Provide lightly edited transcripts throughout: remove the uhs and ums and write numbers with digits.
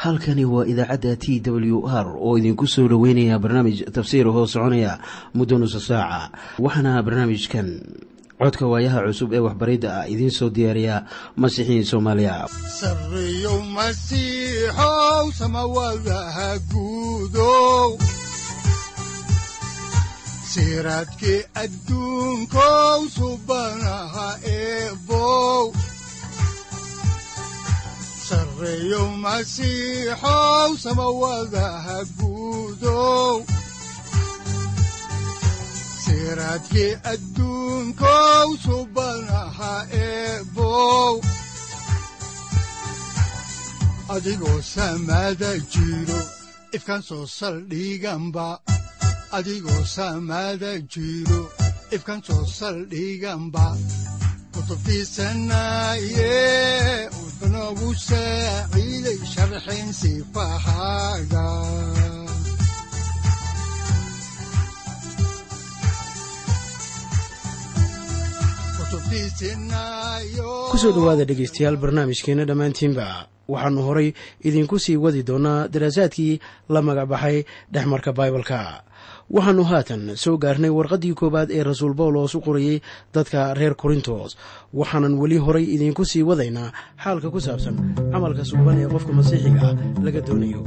halkani waa idaacadda t w r oo idinku soo dhoweynaya barnaamij tafsiir hoo soconaya muddo nusa saaca waxaana barnaamijkan codka waayaha cusub ee waxbaridda ah idiin soo diyaariya masiixiin soomaaliya sareeyow masiixow samawadaha guudow siraadkii adduunkow subanaha eebow sareeyow masiixow samawadaha guudow siraadkii adduunkow subanaha eebow adigoo samada jiro ifkaan soo saldhiganba adigoo samada jiro ifkaan soo saldhiganba kutubtiisanaye unogu saaciiday sharxin sifahaaga kusoo dhowaada dhegaystayaal barnaamijkeenna dhammaantiinba waxaannu horay idinku sii wadi doonnaa daraasaadkii la magacbaxay dhexmarka baibalka waxaannu haatan soo gaarnay warqaddii koowaad ee rasuul bawlos u qorayey dadka reer korintos waxaanan weli horay idinku sii wadaynaa xaalka ku saabsan camalka suuban ee qofka masiixiga ah laga doonayo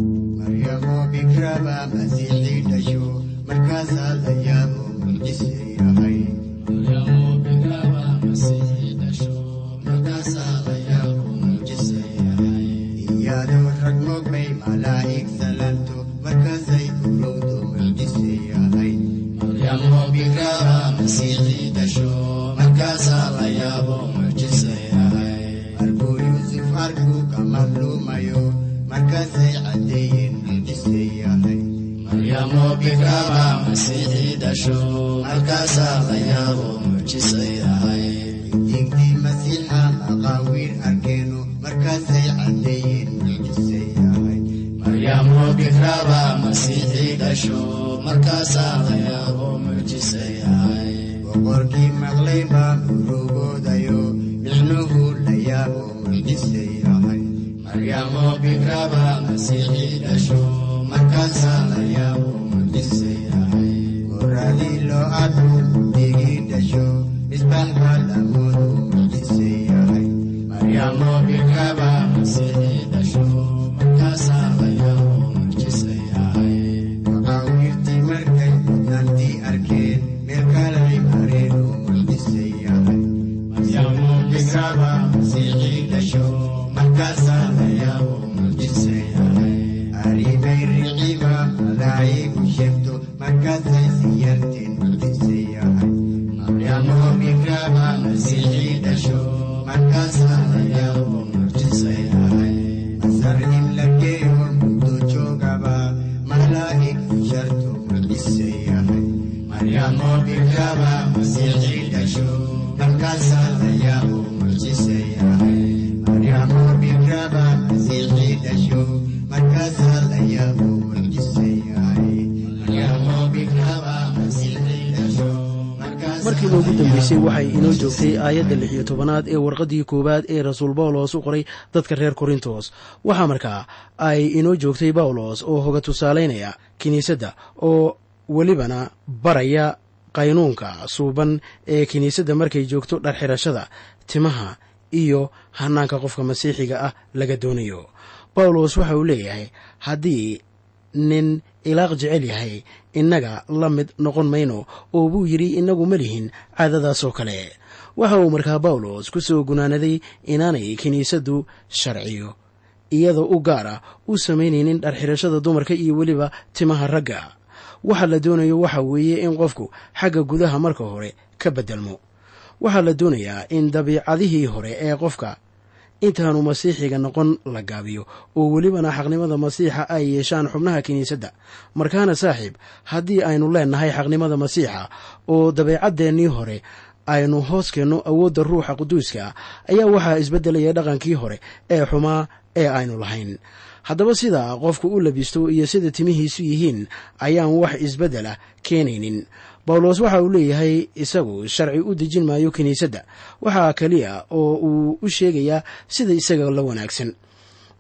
markiiba ugu dambeysay waxay inoo joogtay aayadda 16 ee warqaddii koowaad ee rasuul bawlos u qoray dadka reer korintos waxaa markaa ay inoo joogtay bawlos oo hoga tusaalaynaya kiniisadda oo welibana baraya qaynuunka suuban ee kiniisadda markay joogto dharxirashada timaha iyo hanaanka qofka masiixiga ah laga doonayo bawlos waxa uu leeyahay haddii nin ilaaq jecel yahay innaga la mid noqon mayno oo buu yidhi innagu ma lihin caadadaasoo kale waxa uu markaa bawlos ku soo gunaanaday inaanay kiniisaddu sharciyo iyadoo u gaara u samaynaynin dharxirashada dumarka iyo weliba timaha ragga waxa la doonayo waxa weeye in qofku xagga gudaha marka hore ka beddelmo waxaa la doonayaa in dabiicadihii hore ee qofka intaanu masiixiga noqon la gaabiyo oo welibana xaqnimada masiixa ay yeeshaan xubnaha kiniisadda markaana saaxiib haddii aynu leennahay xaqnimada masiixa oo dabeecaddeenii hore aynu hoos keenno awoodda ruuxa quduuska ayaa waxaa isbeddelaya dhaqankii hore ee xumaa ee aynu lahayn haddaba sida qofku u labisto iyo sida timihiisu yihiin ayaan wax isbeddela keenaynin bawlos waxa uu leeyahay isagu sharci u dejin maayo kiniisadda waxaa keliya oo uu u sheegayaa sida isaga la wanaagsan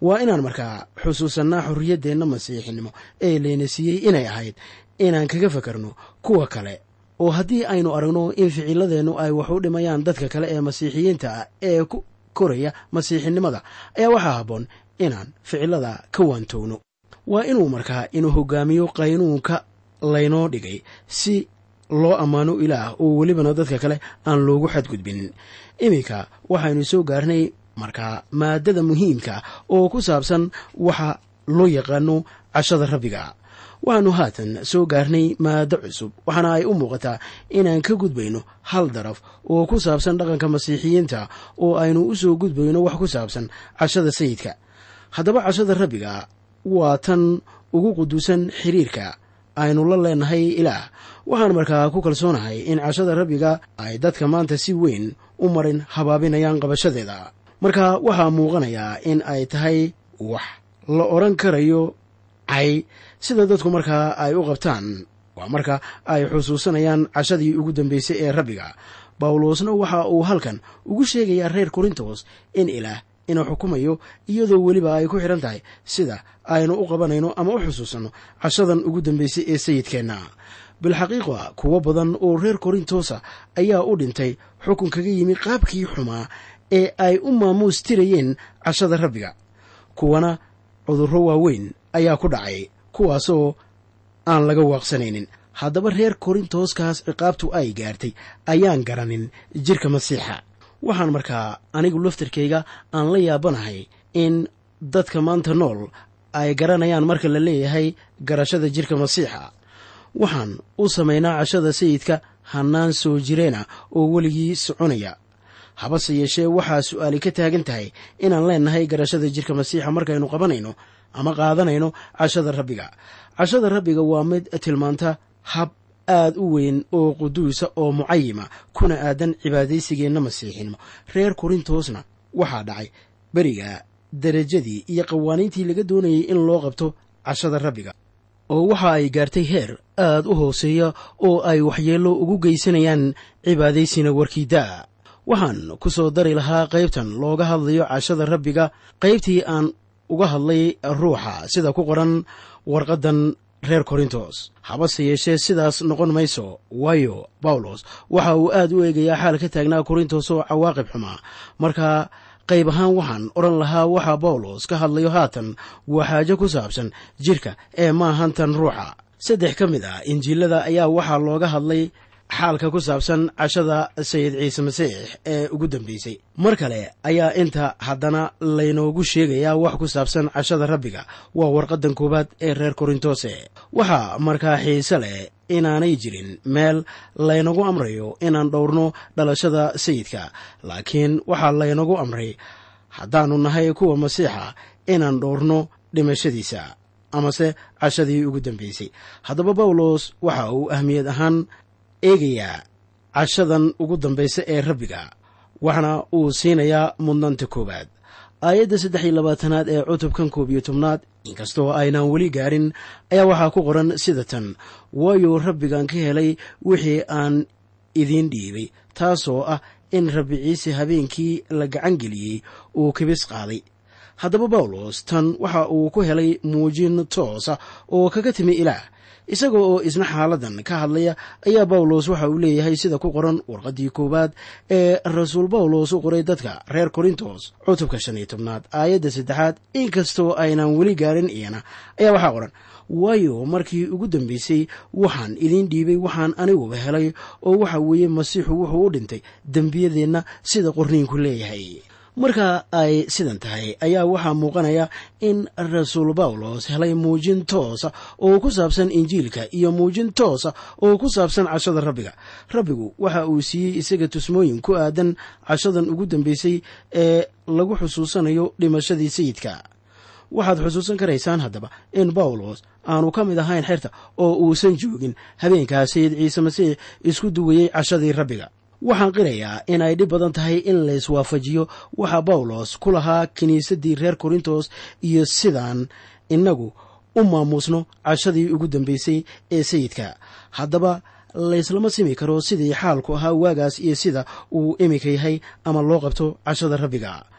waa inaan markaa xusuusannaa xorriyaddeenna masiixinimo ee layna siiyey inay ahayd inaan kaga fakarno kuwa kale, oo haddii aynu aragno in ficiladeennu ay wax u dhimayaan dadka kale ee masiixiyiinta ah ee ku koraya masiixinimada, ayaa waxaa habboon inaan ficilada ka waantowno. waa inuu markaa inuu hoggaamiyo qaynuunka laynoo dhigay si loo ammaano ilaah oo welibana dadka kale aan loogu xadgudbin. iminka waxaynu soo gaarnay markaa maaddada muhiimka oo ku saabsan waxa loo yaqaano cashada rabbiga. waxaannu haatan soo gaarnay maaddo cusub, waxaana ay u muuqataa inaan ka gudbayno hal daraf oo ku saabsan dhaqanka masiixiyiinta oo aynu u soo gudbayno wax ku saabsan cashada sayidka. haddaba cashada rabbiga waa tan ugu quduusan xiriirka aynu la leenahay ilaah. waxaan markaa ku kalsoonahay in cashada rabbiga ay dadka maanta si weyn u marin habaabinayaan qabashadeeda. marka waxaa muuqanayaa in ay tahay wax la odhan karayo cay sida dadku markaa ay u qabtaan. waa marka ay xusuusanayaan cashadii ugu dambaysay ee rabbiga. bawlosna waxa uu halkan ugu sheegayaa reer korintos in ilaah inuu xukumayo, iyadoo weliba ay ku xidhan tahay sida aynu u qabanayno ama u xusuusanno cashadan ugu dambaysay ee sayidkeenna. bilxaqiiqa kuwo badan oo reer korintosa ayaa u dhintay xukun kaga yimi qaabkii xumaa ee ay u maamuus tirayeen cashada rabbiga. kuwana cudurro waaweyn ayaa ku dhacay, kuwaasoo aan laga waaqsanaynin. haddaba reer korintoskaas ciqaabtu ay gaartay ayaan garanin jidhka masiixa. waxaan markaa anigu laftarkayga aan la yaabanahay in dadka maanta nool ay garanayaan marka la leeyahay garashada jidhka masiixa. waxaan u samaynaa cashada sayidka hannaan soo jireena oo weligii soconaya. habase yeeshee waxaa su'aali ka taagan tahay inaan leenahay garashada jidhka masiixa markaynu qabanayno ama qaadanayno cashada rabbiga. cashada rabbiga waa mid tilmaanta hab aad u weyn oo quduusa oo mucayima kuna aadan cibaadaysigeenna masiixinimo. reer korintosna waxaa dhacay beriga derajadii iyo qawaaniintii laga doonayay in loo qabto cashada rabbiga, oo waxa ay gaartay heer aad u hooseeya oo ay waxyeello ugu geysanayaan cibaadaysina warkiidaa. waxaan ku soo dari lahaa qaybtan looga hadlayo cashada rabbiga qaybtii aan uga hadlay ruuxa sida ku qoran warqaddan reer korintos. habase yeeshee sidaas noqon mayso, waayo bawlos waxa uu aad u eegayaa xaal ka taagnaa korintos oo cawaaqib xumaa. marka qayb ahaan waxaan odhan lahaa waxa bawlos ka hadlayo haatan waa xaajo ku saabsan jidhka ee maahan tan ruuxa. 3 ka mid ah injiilada ayaa waxaa looga hadlay xaalka ku saabsan cashada sayid ciise masiix ee ugu dambaysay. mar kale ayaa inta haddana laynoogu sheegayaa wax ku saabsan cashada rabbiga. waa warqaddan koowaad ee reer korintose. waxaa markaa xiise leh inaanay jirin meel laynagu amrayo inaan dhowrno dhalashada sayidka, laakiin waxaa laynagu amray haddaannu nahay kuwa masiixa inaan dhowrno dhimashadiisa amase cashadii ugu dambaysay. haddaba bawlos waxa uu ahmiyad ahaan eegayaa cashadan ugu dambaysa ee rabbiga, waxaana uu siinayaa mudnaanta koowaad. aayadda 23 ee cutubkan 11 inkastoo aynaan weli gaarin ayaa waxaa ku qoran sida tan: waayo rabbigaan ka helay wixii aan idiin dhiibay, taasoo ah in rabbi ciise habeenkii la gacan geliyey uu kibis qaaday. haddaba bawlos tan waxa uu ku helay muujin toosa oo kaga timi ilaah. isaga oo isna xaaladan ka hadlaya ayaa bawlos waxa uu leeyahay sida ku qoran warqaddii koowaad ee rasuul bawlos u qoray dadka reer korintos cutubka 15 aayadda 3. inkastoo aynaan weli gaarin iyana ayaa waxaa qoran: waayo markii ugu dambaysay waxaan idiin dhiibay waxaan aniguba helay, oo waxa weeye masiixu wuxuu u dhintay dembiyadeenna sida qorniinku leeyahay. marka ay sidan tahay ayaa waxaa muuqanaya in rasuul bawlos helay muujin toosa oo ku saabsan injiilka iyo muujin toosa oo ku saabsan cashada rabbiga. rabbigu waxa uu siiyey isaga tusmooyin ku aadan cashadan ugu dambaysay ee lagu xusuusanayo dhimashadii sayidka. waxaad xusuusan karaysaan haddaba in bawlos aanu ka mid ahayn xerta oo uusan joogin habeenkaa sayid ciise masiix isku duwayey cashadii rabbiga. waxaan qirayaa in ay dhib badan tahay in layswaafajiyo waxa bawlos ku lahaa kiniisaddii reer korintos iyo sidaan innagu u maamuusno cashadii ugu dambaysay ee sayidka. haddaba layslama simi karo sidii xaalku ahaa waagaas iyo sida uu iminka yahay ama loo qabto cashada rabbiga.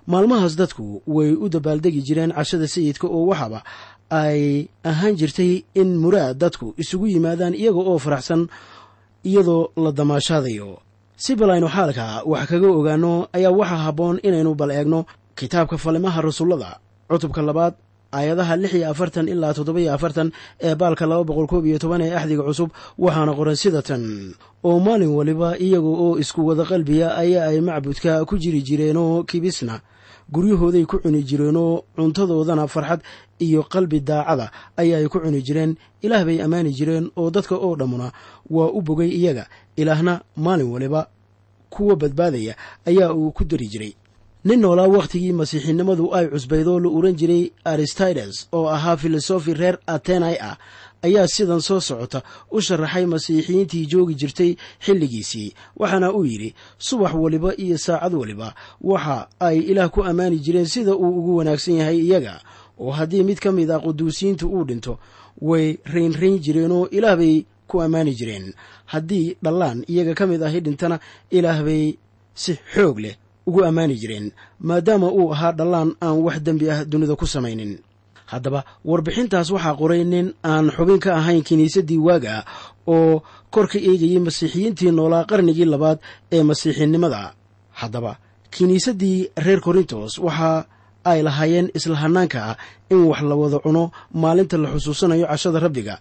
maalmahaas dadku way u dabaaldegi jireen cashada sayidka oo waxaaba ay ahaan jirtay in muraad dadku isugu yimaadaan iyaga oo faraxsan iyadoo la damaashaadayo. si bal aynu xaalka wax kaga ogaano ayaa waxaa habboon inaynu bal eegno kitaabka falimaha rasuullada cutubka 2 aayadaha 46 ilaa 47 ee baalka 211 ee axdiga cusub. waxaana qoran sida tan: oo maalin waliba iyaga oo isku wada qalbiya ayaa ay macbudka ku jiri jireenoo kibisna guryahooday ku cuni jireenoo cuntadoodana farxad iyo qalbi daacada ayaay ku cuni jireen. ilaah bay ammaani jireen oo dadka oo dhammuna waa u bogay iyaga. ilaahna maalin waliba kuwa badbaadaya ayaa uu ku dari jiray. nin noolaa wakhtigii masiixinimadu ay cusbaydoo la oran jiray aristides oo ahaa filosofi reer atenai ah ayaa sidan soo socota u sharaxay masiixiyiintii joogi jirtay xilligiisii. waxaana uu yidhi: subax waliba iyo saacad waliba waxa ay ilaah ku ammaani jireen sida uu ugu wanaagsan yahay iyaga, oo haddii mid ka mid ah quduusiyiintu uu dhinto way raynrayn jireenoo ilaah bay ku ammaani jireen. haddii dhallaan iyaga ka mid ahi dhintana ilaah bay si xoog leh ugu ammaani jireen, maadaama uu ahaa dhallaan aan wax dembi ah dunida ku samaynin. haddaba warbixintaas waxaa qoray nin aan xubin ka ahayn kiniisaddii waaga ah oo kor ka eegayey masiixiyiintii noolaa qarnigii 2 ee masiixinimada. haddaba kiniisaddii reer korintos waxa ay lahaayeen isla hannaanka ah in wax la wada cuno maalinta la xusuusanayo cashada rabbiga,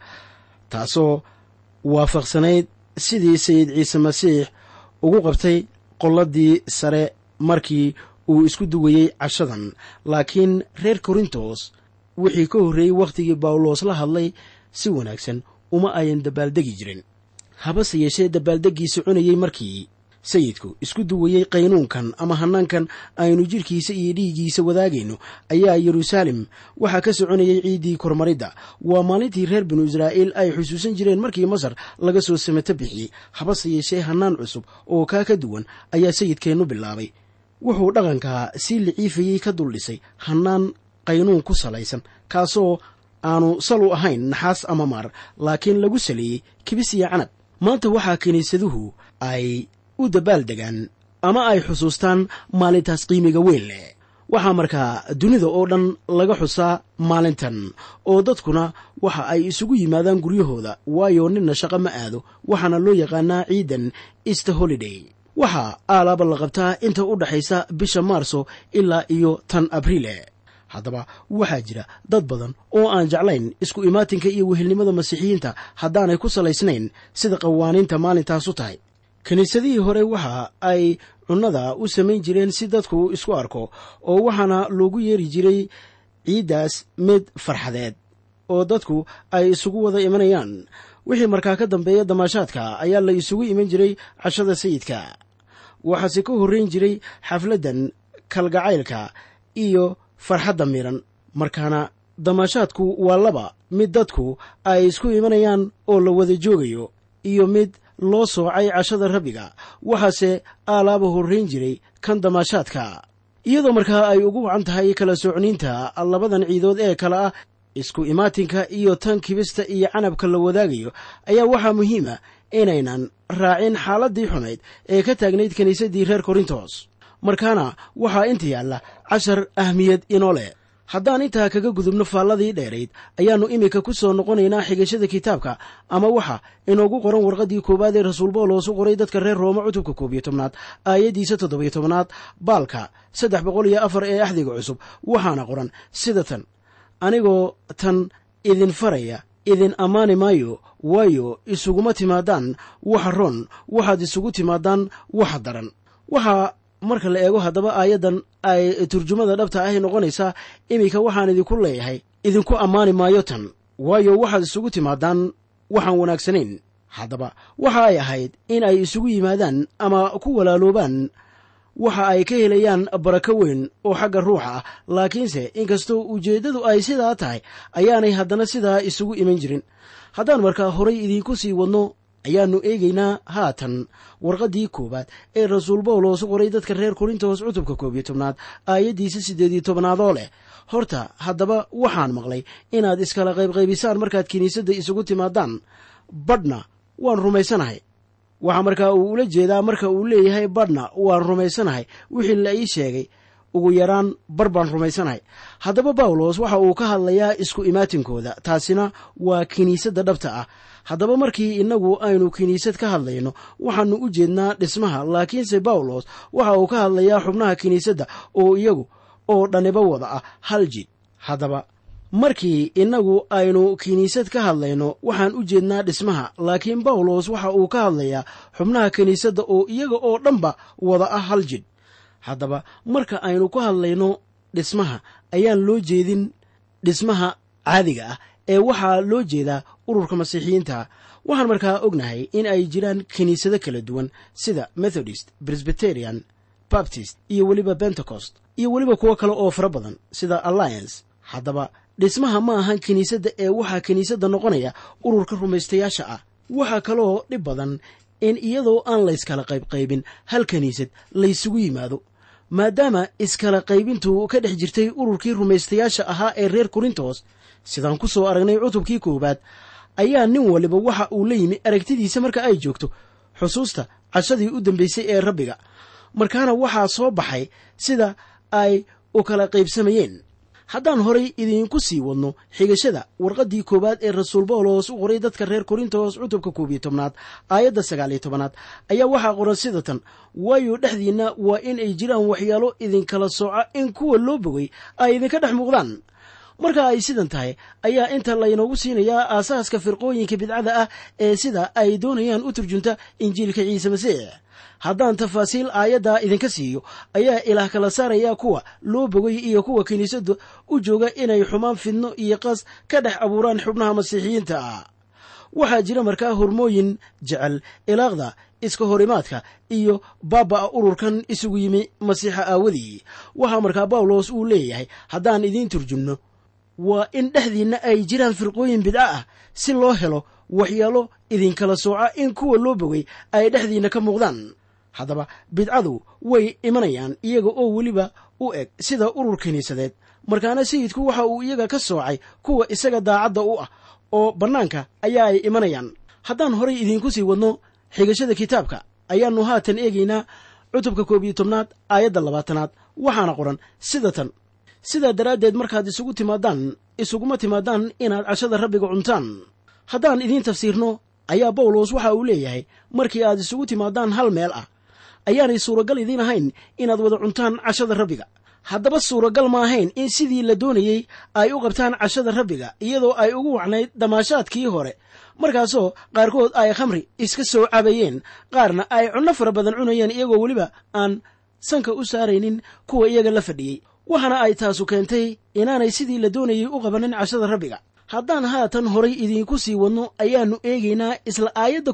taasoo waafaqsanayd sidii sayid ciise masiix ugu qabtay qolladii sare markii uu isku duwayey cashadan. laakiin reer korintos wixii ka horreeyey wakhtigii bawlos la hadlay si wanaagsan uma ayan dabaaldegi jirin. habase yeeshee dabaaldegii soconayey markii sayidku isku duwayey qaynuunkan ama hannaankan aynu jidhkiisa iyo dhiiggiisa wadaagayno ayaa yeruusaalem waxaa ka soconayey ciiddii kormaridda. waa maalintii reer binu israa'iil ay xusuusan jireen markii masar laga soo samato bixiyey. habase yeeshee hannaan cusub oo kaa ka duwan ayaa sayidkeennu bilaabay. wuxuu dhaqankaa si liciifayey ka duldhisay hannaan qaynuun ku salaysan, kaasoo aanu sal u ahayn naxaas ama maar, laakiin lagu saleeyey kibis iyo canab. maanta waxaa kiniisaduhu ay u dabaaldegaan ama ay xusuustaan maalintaas qiimiga weyn leh. waxaa markaa dunida oo dhan laga xusaa maalintan, oo dadkuna waxa ay isugu yimaadaan guryahooda, waayo ninna shaqo ma aado. waxaana loo yaqaanaa ciidan easter holiday. waxaa aalaaba la qabtaa inta u dhaxaysa bisha maarso ilaa iyo tan abriile. haddaba waxaa jira dad badan oo aan jeclayn isku imaatinka iyo wehelnimada masiixiyiinta haddaanay ku salaysnayn sida qawaaniinta maalintaasu tahay. kiniisadihii hore waxa ay cunnada u samayn jireen si dadku isku arko, oo waxaana loogu yeeri jiray ciiddaas mid farxadeed oo dadku ay isugu wada imanayaan. wixii markaa ka dambeeya damaashaadka ayaa la isugu iman jiray cashada sayidka. waxaase ka horrayn jiray xafladdan kalgacaylka iyo farxadda miran. markaana damaashaadku waa laba: mid dadku ay isku imanayaan oo la wada joogayo, iyo mid loo soocay cashada rabbiga. waxaase aalaaba horrayn jiray kan damaashaadka, iyadoo markaa ay ugu wacan tahay kala soocniinta labadan ciidood ee kale ah isku imaatinka iyo tan kibista iyo canabka la wadaagayo. ayaa waxaa muhiima inaynan raacin xaaladdii xumayd ee ka taagnayd kiniisaddii reer korintos. markaana waxaa inta yaalla cashar ahmiyad inoo leh. haddaan intaa kaga gudubno faalladii dheerayd ayaannu iminka ku soo noqonaynaa xigashada kitaabka, ama waxa inoogu qoran warqaddii 1 ee rasuul bawlos u qoray dadka reer rooma cutubka 11 aayaddiisa 17 baalka 304 ee axdiga cusub. waxaana qoran sida tan: anigoo tan idin faraya idin ammaani maayo, waayo isuguma timaadaan waxa roon, waxaad isugu timaadaan waxa daran. waxaa marka la eego haddaba aayaddan ay turjumada dhabta ahy noqonaysaa: iminka waxaan idinku leeyahay idinku ammaani maayo tan, waayo waxaad isugu timaadaan waxaan wanaagsanayn. haddaba waxa ay ahayd in ay isugu yimaadaan ama ku walaaloobaan waxa ay ka helayaan barako weyn oo xagga ruuxa ah. laakiinse inkastoo ujeeddadu ay sidaa tahay ayaanay haddana sidaa isugu iman jirin. haddaan markaa horay idiinku sii wadno ayaannu eegaynaa haatan warqaddii 1 ee rasuul bawlos u qoray dadka reer korintos cutubka 11 aayaddiisa 18 oo leh: horta haddaba waxaan maqlay inaad iskala qaybqaybisaan markaad kiniisadda isugu timaadaan. badhna waan rumaysanahay. waxaa markaa uu ula jeedaa marka uu leeyahay badhna waan rumaysanahay, wixii la ii sheegay ugu yaraan bar baan rumaysanahay. haddaba bawlos waxa uu ka hadlayaa isku imaatinkooda, taasina waa kiniisadda dhabta ah. haddaba markii innagu aynu kiniisad ka hadlayno waxaannu u jeednaa dhismaha, laakiinse bawlos waxa uu ka hadlayaa xubnaha kiniisadda oo iyagu oo dhaniba wada ah hal jid. haddaba markii innagu aynu kiniisad ka hadlayno waxaan u jeednaa dhismaha, laakiin bawlos waxa uu ka hadlayaa xubnaha kiniisadda oo iyaga oo dhanba wada ah hal jidh. haddaba marka aynu ka hadlayno dhismaha ayaan loo jeedin dhismaha caadiga ah ee waxaa loo jeedaa ururka masiixiyiinta. waxaan markaa ognahay in ay jiraan kiniisado kala duwan sida methodist, presbyterian, baptist iyo weliba pentecost iyo weliba kuwo kale oo fara badan sida alliance. haddaba dhismaha ma ahan kiniisadda ee waxaa kiniisadda noqonaya ururka rumaystayaasha ah. waxaa kaloo dhib badan in iyadoo aan layskala qaybqaybin hal kiniisad laysugu yimaado, maadaama iskala qaybintu ka dhex jirtay ururkii rumaystayaasha ahaa ee reer korintos. sidaan ku soo aragnay cutubkii 1 ayaa nin waliba waxa uu la yimi aragtidiisa marka ay joogto xusuusta cashadii u dambaysay ee rabbiga. markaana waxaa soo baxay sida ay u kala qaybsamayeen. haddaan horay idiinku sii wadno xigashada warqaddii 1 ee rasuul bawlos u qoray dadka reer korintos cutubka 11 aayadda 19 ayaa waxaa qoran sida tan: waayo dhexdiinna waa in ay jiraan waxyaalo idinkala sooca in kuwa loo bogay ay idinka dhex muuqdaan. marka ay sidan tahay ayaa inta laynoogu siinayaa aasaaska firqooyinka bidcada ah ee sida ay doonayaan u turjunta injiilka ciise masiix. haddaan tafaasiil aayadda idinka siiyo ayaa ilaah kala saaraya kuwa loo bogay iyo kuwa kiniisadda u jooga inay xumaan, fidno iyo qas ka dhex abuuraan xubnaha masiixiyiinta ah. waxaa jira markaa hormooyin jecel ilaaqda, iska horimaadka iyo baaba'a ururkan isugu yimi masiixa aawadii. waxaa markaa bawlos uu leeyahay haddaan idiin turjumno waa in dhexdiinna ay jiraan firqooyin bidco ah si loo helo waxyaalo idinkala sooca in kuwa loo bogay ay dhexdiinna ka muuqdaan. haddaba bidcadu way imanayaan iyaga oo weliba u eg sida urur kiniisadeed. markaana sayidku waxa uu iyaga ka soocay kuwa isaga daacadda u ah oo bannaanka ayaa ay imanayaan. haddaan horay idiinku sii wadno xigashada kitaabka ayaannu haatan eegaynaa cutubka 11 aayadda 20 waxaana qoran sida tan: sidaa daraaddeed markaad isuguma timaadaan inaad cashada rabbiga cuntaan. haddaan idiin tafsiirno ayaa bawlos waxa uu leeyahay markii aad isugu timaadaan hal meel ah ayaanay suuragal idiin ahayn inaad wada cuntaan cashada rabbiga. haddaba suuragal ma ahayn in sidii la doonayey ay u qabtaan cashada rabbiga iyadoo ay ugu wacnayd damaashaadkii hore, markaasoo qaarkood ay khamri iska soo cabayeen, qaarna ay cunno fara badan cunayeen iyagoo weliba aan sanka u saaraynin kuwa iyaga la fadhiyey. waxaana ay taasu keentay inaanay sidii la doonayey u qabanin cashada rabbiga. haddaan haatan horay idiinku sii wadno ayaannu eegaynaa isla aayadda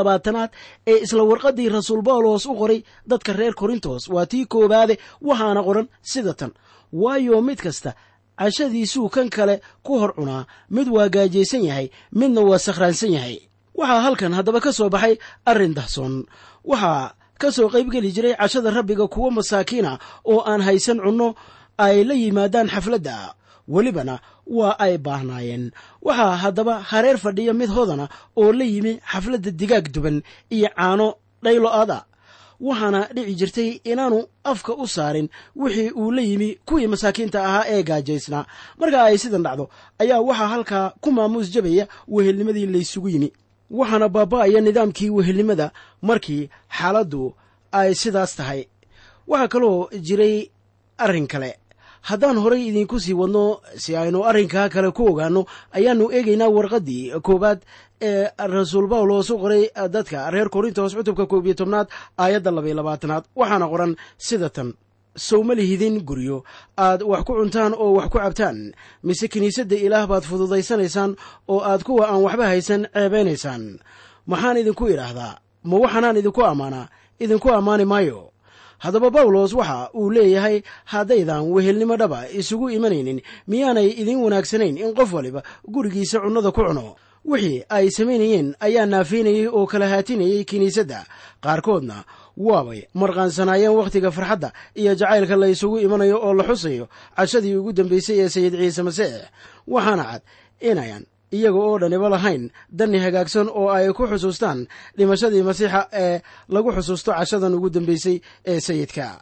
21 ee isla warqaddii rasuul bawlos u qoray dadka reer korintos. waa tii 1 waxaana qoran sida tan: waayo mid kasta cashadiisuu kan kale ku hor cunaa, mid waa gaajaysan yahay, midna waa sakhraansan yahay. waxaa halkan haddaba ka soo baxay arrin dahsoon. waxaa ka soo qaybgeli jiray cashada rabbiga kuwo masaakiina oo aan haysan cunno ay la yimaadaan xafladda, welibana waa ay baahnaayeen. waxaa haddaba hareer fadhiya mid hodana oo la yimi xafladda digaag duban iyo caano dhaylo-aad ah. waxaana dhici jirtay inaanu afka u saarin wixii uu la yimi kuwii masaakiinta ahaa ee gaajaysnaa. marka ay sidan dhacdo ayaa waxaa halkaa ku maamuus jabaya wehelnimadii laysugu yimi, waxaana baaba'aya nidaamkii wehelnimada markii xaaladdu ay sidaas tahay. waxaa kaloo jiray arrin kale. haddaan horay idiinku sii wadno si aynu arrinkaa kale ku ogaanno ayaannu eegaynaa warqaddii 1 ee rasuul bawlos u qoray dadka reer korintos cutubka 11 aayadda 22 waxaana qoran sida tan: sow ma lihidin guryo aad wax ku cuntaan oo wax ku cabtaan, mise kiniisadda ilaah baad fududaysanaysaan oo aad kuwa aan waxba haysan ceebaynaysaan. maxaan idinku idhaahdaa? ma waxaanaan idinku ammaanaa? idinku ammaani maayo. haddaba bawlos waxa uu leeyahay haddaydan wehelnimo dhaba isugu imanaynin miyaanay idiin wanaagsanayn in qof waliba gurigiisa cunnada ku cuno? wixii ay samaynayeen ayaa naafaynayey oo kala haatinayey kiniisadda. qaarkoodna waabay marqaansanaayeen wakhtiga farxadda iyo jacaylka la isugu imanayo oo la xusayo cashadii ugu dambaysay ee sayid ciise masiix. waxaana cad inayan iyaga oo dhaniba lahayn danni hagaagsan oo ay ku xusuustaan dhimashadii masiixa ee lagu xusuusto cashadan ugu dambaysay ee sayidka.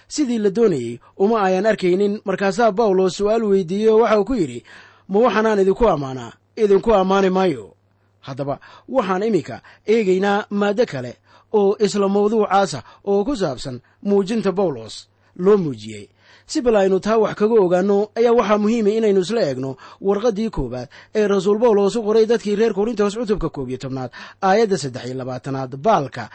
sidii la doonayey uma ayan arkaynin. markaasaa bawlos su'aal weydiiyey oo waxa uu ku yidhi, ma waxaanaan idinku ammaanaa? idinku ammaani maayo. haddaba waxaan iminka eegaynaa maaddo kale oo isla mawduucaasa oo ku saabsan muujinta bawlos loo muujiyey. si bal aynu taa wax kaga ogaanno ayaa waxaa muhiima inaynu isla eegno warqaddii koowaad ee rasuul bawlos u qoray dadkii reer korintos cutubka 11 aayadda 23 baalka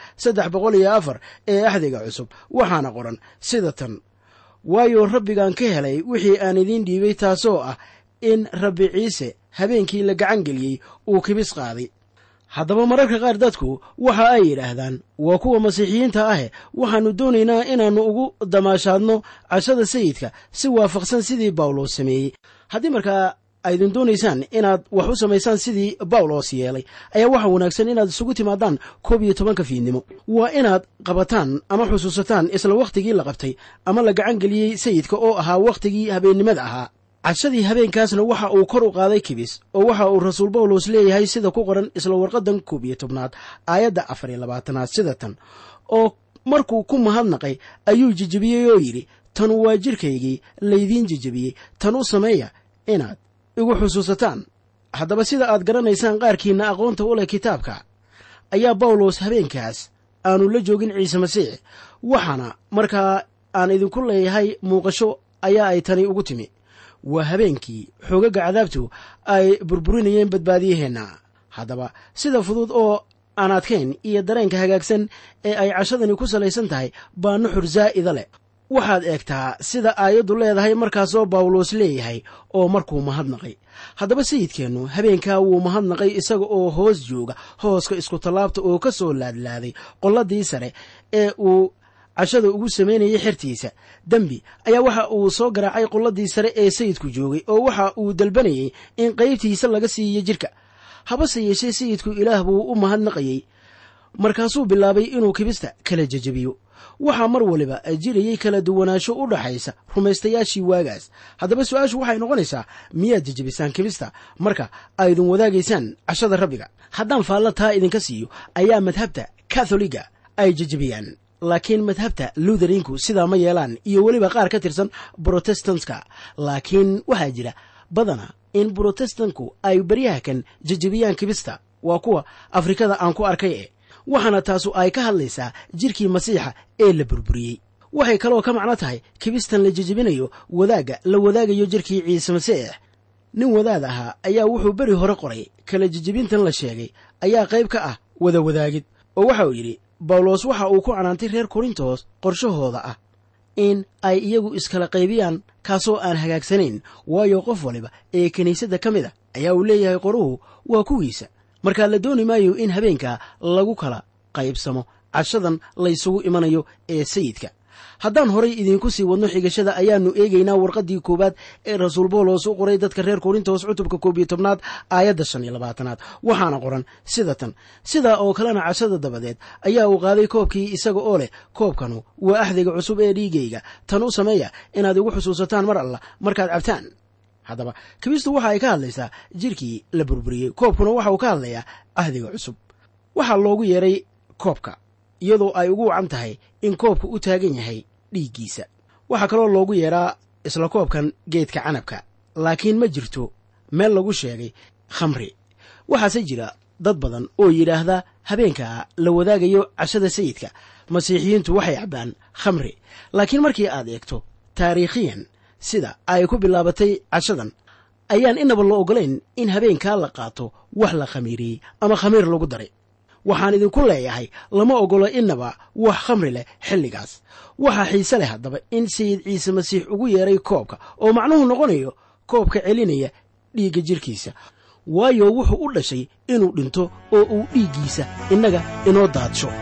304 ee axdiga cusub. waxaana qoran sida tan: waayo rabbigaan ka helay wixii aan idiin dhiibay, taasoo ah in rabbi ciise habeenkii la gacan geliyey uu kibis qaaday. haddaba mararka qaar dadku waxa ay yidhaahdaan, waa kuwa masiixiyiinta ahe waxaannu doonaynaa inaannu ugu damaashaadno cashada sayidka si waafaqsan sidii bawlos sameeyey. haddii markaa aydin doonaysaan inaad wax u samaysaan sidii bawlos yeelay, ayaa waxa wanaagsan inaad isugu timaadaan 11 fiidnimo. waa inaad qabataan ama xusuusataan isla wakhtigii la qabtay ama la gacan geliyey sayidka oo ahaa wakhtigii habeennimada ahaa. cashadii habeenkaasna waxa uu kor u qaaday kibis, oo waxa uu rasuul bawlos leeyahay sida ku qoran isla warqaddan 11 aayadda 24 sida tan: oo markuu ku mahadnaqay ayuu jejebiyey oo yidhi, tanu waa jirkaygii laydiin jejebiyey, tan u sameeya inaad igu xusuusataan. haddaba sida aad garanaysaan qaarkiinna aqoonta u leh kitaabka, ayaa bawlos habeenkaas aanu la joogin ciise masiix. waxaana markaa aan idinku leeyahay muuqasho ayaa ay tani ugu timi. waa habeenkii xoogaga cadaabtu ay burburinayeen badbaadiyaheenna. haddaba sida fudud oo aan adkayn iyo dareenka hagaagsan ee ay cashadani ku salaysan tahay baa nuxur zaa'ida leh. waxaad eegtaa sida aayaddu leedahay markaasoo bawlos leeyahay oo markuu mahadnaqay. haddaba sayidkeennu habeenkaa wuu mahadnaqay isaga oo hoos jooga hooska iskutallaabta oo ka soo laadlaaday qolladii sare ee uu cashada ugu samaynayay xertiisa. dembi ayaa waxa uu soo garaacay qolladii sare ee sayidku joogay oo waxa uu dalbanayey in qaybtiisa laga siiyo jidhka. habase yeeshee sayidku ilaah buu u mahadnaqayey. markaasuu bilaabay inuu kibista kala jejebiyo. waxaa mar waliba jirayay kala duwanaansho u dhaxaysa rumaystayaashii waagaas. haddaba su-aashu waxay noqonaysaa, miyaad jejebisaan kibista marka aydin wadaagaysaan cashada rabbiga? haddaan faalla taa idinka siiyo, ayaa madhabta katholiga ay jejebiyaan, laakiin madhabta luutherinku sidaa ma yeelaan, iyo weliba qaar ka tirsan brotestantka. laakiin waxaa jira badana in brotestantku ay baryahakan jejebiyaan kibista. waa kuwa afrikada aan ku arkay waxaana taasu ay ka hadlaysaa jirkii masiixa ee la burburiyey. waxay kaloo ka macno tahay kibistan la jejebinayo wadaagga la wadaagayo jirkii ciise masiix. nin wadaad ahaa ayaa wuxuu beri hore qoray kala jejebintan la sheegay ayaa qayb ka ah wada wadaagid, oo waxa uu yidhi, bawlos waxa uu ku canaantay reer korintos qorshahooda ah in ay iyagu iskala qaybiyaan, kaasoo aan hagaagsanayn. waayo qof waliba ee kiniisadda ka mid a ayaa uu leeyahay qoruhu waa kuwiisa. markaa la dooni maayo in habeenkaa lagu kala qaybsamo cashadan laysugu imanayo ee sayidka. haddaan horay idinku sii wadno xigashada, ayaannu eegaynaa warqaddii koowaad ee rasuul bawlos u qoray dadka reer korintos cutubka 11 aayadda 25 waxaana qoran sida tan: sidaa oo kalena cashada dabadeed ayaa uu qaaday koobkii isaga oo leh, koobkanu waa axdiga cusub ee dhiigayga, tan u sameeya inaad igu xusuusataan mar alla markaad cabtaan. haddaba kibistu waxa ay ka hadlaysaa jirkii la burburiyey, koobkuna waxa uu ka hadlayaa ahdiga cusub. waxaa loogu yeeray koobka iyadoo ay ugu wacan tahay in koobku u taagan yahay dhiiggiisa. waxaa kaloo loogu yeeraa isla koobkan geedka canabka, laakiin ma jirto meel lagu sheegay khamri. waxaase jira dad badan oo yidhaahda habeenkaa la wadaagayo cashada sayidka masiixiyiintu waxay cabbaan khamri. laakiin markii aad eegto taariikhiyan sida ay ku bilaabatay cashadan, ayaan inaba la ogolayn in habeenkaa la qaato wax la khamiiriyey ama khamiir lagu daray. waxaan idinku leeyahay lama ogolo inaba wax khamri leh xilligaas. waxaa xiise leh haddaba in sayid ciise masiix ugu yeeray koobka, oo macnuhu noqonayo koobka celinaya dhiigga jirkiisa. waayo wuxuu u dhashay inuu dhinto oo uu dhiiggiisa innaga inoo daadsho.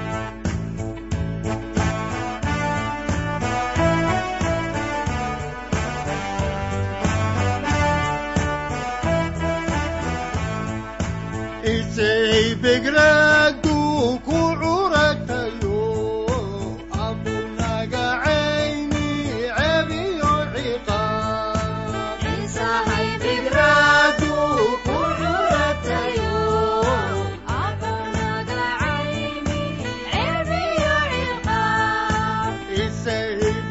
begradu ku curatayo abunaga cayni cebiyo ciqaab isahay begradu ku curatayo abunaga cayni cebiyo ciqaab isahay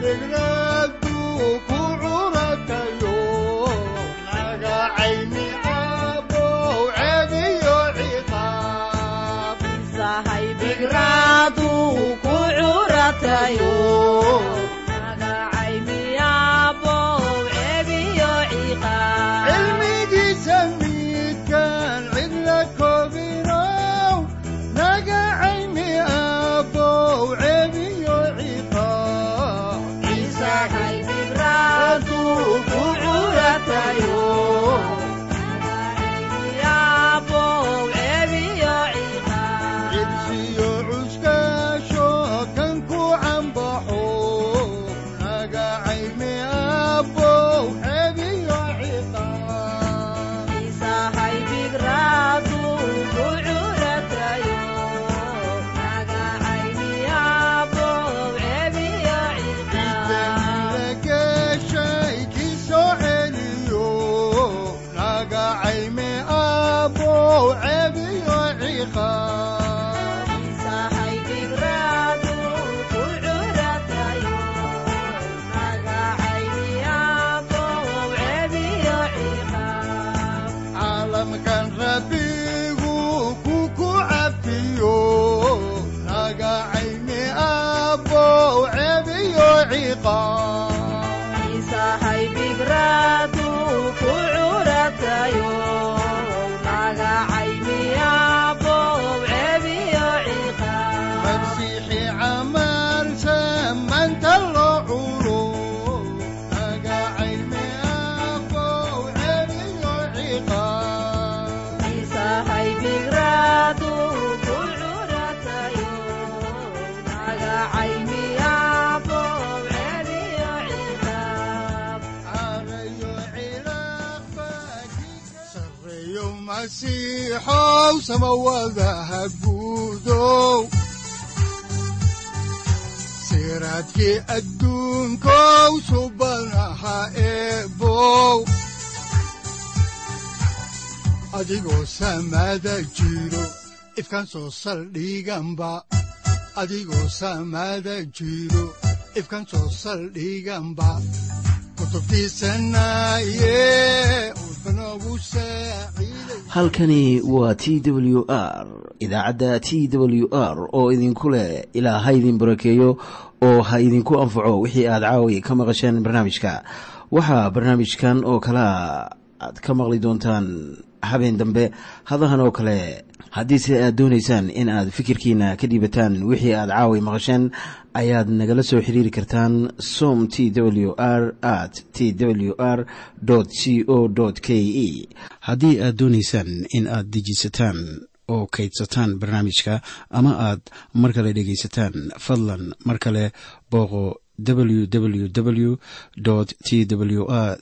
curatayo cilmigiisa midkaan cidla koobinow naga caymi abow ceebiyo ciqaab ciisahay fikraaduu ku curatayo cibsiyo cuskaasho kan ku cambaxo naga caymi abow ceebiyo ciqaab kiisoo celiyo naga caymi abow ceebiyo caalamkan rabbigu ku cafiyo naga caymi abow ceebiyo masiixi camal samanta loo culo naga caymi abow ceebiyo sareeyo masiixow samawadaha guudow siraadkii adduunkow subanaha eebow adigoo samada jiro ifkaan soo saldhiganba adigoo samada jiro ifkaan soo saldhiganba halkani waa t w r idaacadda t w r oo idinku leh ilaa ha idin barakeeyo oo ha idinku anfaco wixii aad caawi ka maqasheen barnaamijka. waxaa barnaamijkan oo kalea aad ka maqli doontaan habeen dambe hadahan oo kale. haddiise aad doonaysaan in aad fikirkiina ka dhiibataan wixii aad caawi maqasheen, ayaad nagala soo xiriiri kartaan som t w r at t w r c o k e. haddii aad doonaysaan in aad dejisataan oo kaydsataan barnaamijka ama aad mar kale dhegaysataan, fadlan mar kale booqo www t w r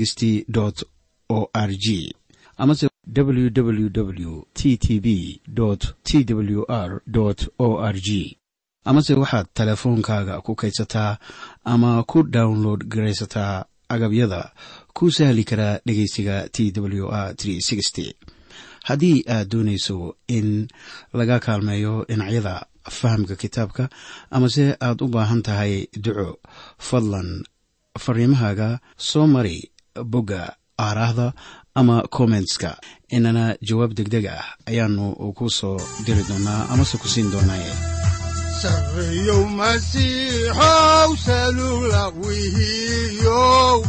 o r g amase www t t b t w r o r g. amase waxaad teleefoonkaaga ku kaydsataa ama ku download garaysataa agabyada ku sahli karaa dhegeysiga t w r haddii aad doonayso in laga kaalmeeyo dhinacyada fahamka kitaabka amase aad u baahan tahay duco, fadlan fariimahaaga soo mari bogga aaraahda ama commentska, inana jawaab degdeg ah ayaanu ku soo diri doonaa amase ku siin doonaaye. sareeyow masiixow salugla wihiyow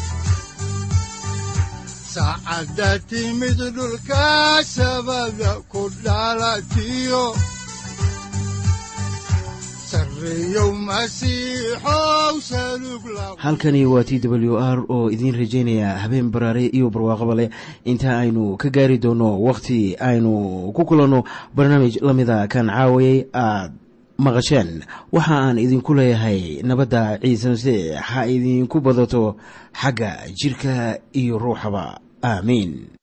saacadda timid dhulka sabada ku dhalatiyo halkani waa t w r oo idiin rajaynaya habeen baraare iyo barwaaqaba leh, inta aynu ka gaari doono wakhti aynu ku kulanno barnaamij la mida kan caawayay aad maqasheen. waxa aan idinku leeyahay nabadda ciise masiix ha idinku badato xagga jidhka iyo ruuxaba. aamiin.